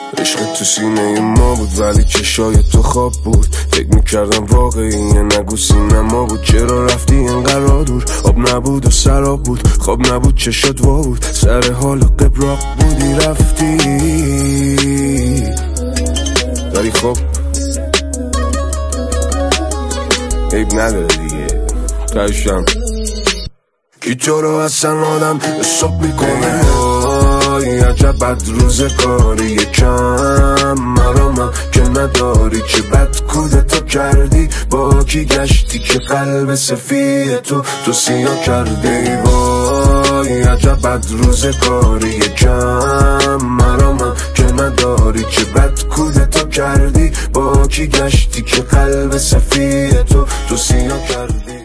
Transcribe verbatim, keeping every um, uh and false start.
عشق تو سینه ما بود ولی چشای تو خواب بود. فکر میکردم واقعیه نگو سینما بود. چرا رفتی اینقدر دور؟ آب نبود و سراب بود، خواب نبود چشات وا بود، سر حال قبراق بودی رفتی. ولی خب عیب نداره دیگه، تایشم کی تو رو اصلا آدم حساب میکنه. وای عجب بد روزگاری کم مرا من که نداری. چه بد کودتا کردی، با کی گشتی که قلب سفید تو تو سیاه کردی. وای عجب بد روزگاری کم مرا من که نداری. چه بد کودتا کردی، با کی گشتی که قلب سفید تو تو سیاه کردی.